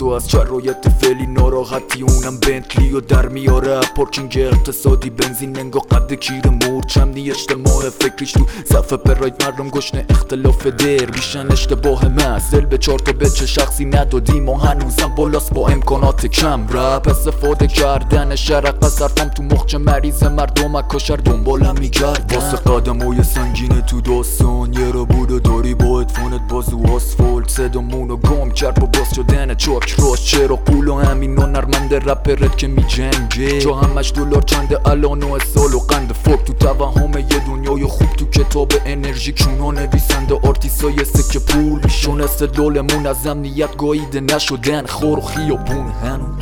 تو از شرایط فعلی ناراحتی اونم بنتلی و در میاره پارکینگ اقتصادی بنزین انگار قد کیر مورچمنی اجتماع فکریش تو صفحه پراید مردم گشنه اختلاف در بیشن اشتباه محضل به 4 تا بچه شخصی ندادیم و هنوزم بالاست با امکانات کم رپ استفاده کردن شرق صرفم تو مخچ مریض مردم کشر دنبالم میگرد واسه قدمای سنگینه تو داستان یه را بوده داری با ادفونت بازو آسفالت صدامونو گم کرد با باز شدن چاک راست چرا قول و همین هنرمند رپرت که می جنگه جا همش دلار چنده الان و سال و قند فوق تو توهم یه دنیای خوب تو کتاب انرژی چونا نویسنده آرتیسای سکه پول میشون استدلالمون از امنیت گاییده نشدن خور و خیابون هنو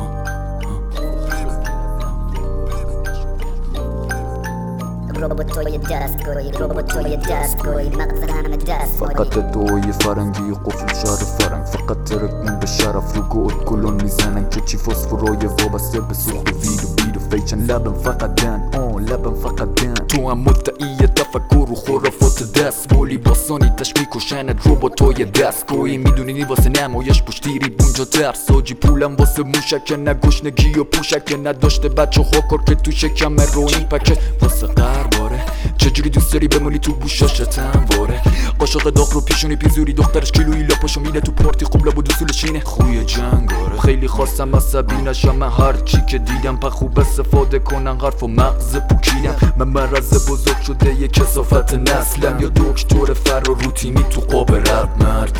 روبوتوی دستگاهی روبوتوی دستگاهی مغز همه دست فقط توی فرنگی قفل شهر فرنگ فقط ترکون به شرف رو گود کلون میزنن که چی فسفرای وابسته به سوخت وید و فیچن لبم فقط دن لبم فقط دن تو هم مدعی تفکر و خرافات دست بولی باسانی تشمی کشنت روبوتوی دستگاهی میدونی واسه نمایش پشتیری بونجا ترس آجی پولم واسه موشک نگشنگی و پوشک نداشته بچه خوکر که تو شکم روین پکه واسه باره چجوری دوست داری بمونی تو بوشاشتم باره قاشق داغ رو پیشونی پیزوری دخترش کیلویی لاپاشو میده تو پارتی خوب لب و دوسولشینه خوی جنگاره خیلی خواستم عصبی نشم من هر چی که دیدم پا خوب استفاده کنن حرف و مغز پوکیدم من مرز بزرگ شده یه کسافت نسلم یا دکتر فر و روتینی تو قاب رب مرد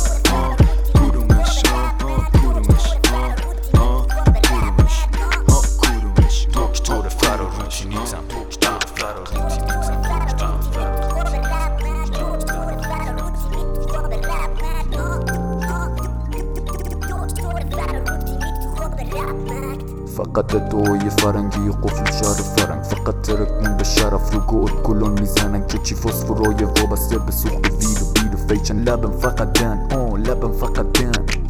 دکتر فر و روتینیتم فقط توی فرنگی قفل شهر فرنگ فقط ترکون به شرف رو گود کلون میزنن که چی فسفرای وابسته به سوخت وید و فیچن لبم فقط دن